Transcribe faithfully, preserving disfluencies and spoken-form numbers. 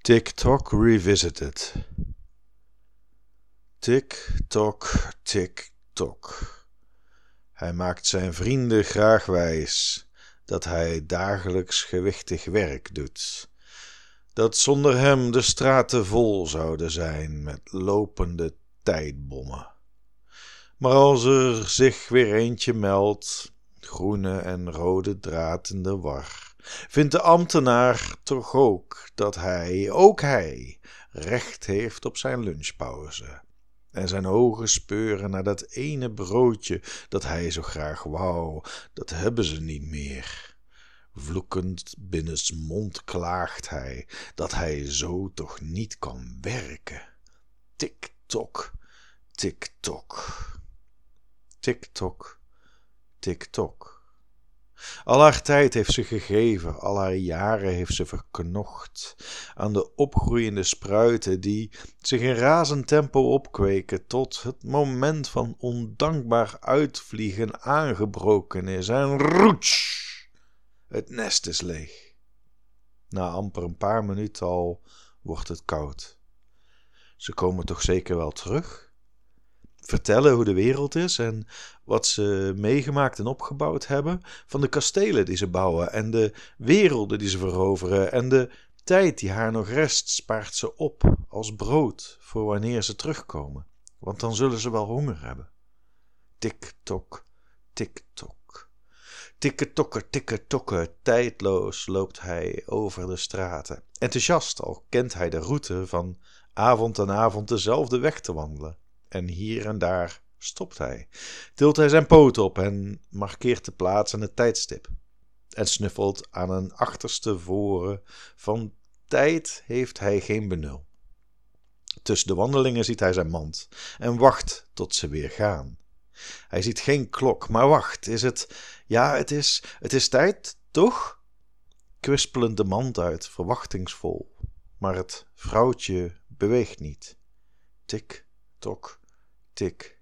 TikTok Revisited. Tik-tok, tik-tok. Hij maakt zijn vrienden graag wijs dat hij dagelijks gewichtig werk doet, dat zonder hem de straten vol zouden zijn met lopende tijdbommen. Maar als er zich weer eentje meldt, groene en rode draad in de war, vindt de ambtenaar toch ook dat hij, ook hij, recht heeft op zijn lunchpauze. En zijn ogen speuren naar dat ene broodje dat hij zo graag wou, dat hebben ze niet meer. Vloekend binnensmond klaagt hij dat hij zo toch niet kan werken. Tik-tok, tik-tok. Tik-tok, tik-tok. Al haar tijd heeft ze gegeven, al haar jaren heeft ze verknocht aan de opgroeiende spruiten die zich in razend tempo opkweken tot het moment van ondankbaar uitvliegen aangebroken is en roets, het nest is leeg. Na amper een paar minuten al wordt het koud. Ze komen toch zeker wel terug? Vertellen hoe de wereld is en wat ze meegemaakt en opgebouwd hebben, van de kastelen die ze bouwen en de werelden die ze veroveren en de tijd die haar nog rest spaart ze op als brood voor wanneer ze terugkomen, want dan zullen ze wel honger hebben. Tik-tok, tik-tok. Tikke-tokke, tikke-tokke, tijdloos loopt hij over de straten. Enthousiast, al kent hij de route van avond aan avond dezelfde weg te wandelen. En hier en daar stopt hij, tilt hij zijn poot op en markeert de plaats en het tijdstip. En snuffelt aan een achterste voren, van tijd heeft hij geen benul. Tussen de wandelingen ziet hij zijn mand en wacht tot ze weer gaan. Hij ziet geen klok, maar wacht, is het, ja het is, het is tijd, toch? Kwispelend de mand uit, verwachtingsvol, maar het vrouwtje beweegt niet. Tik, tok, tik,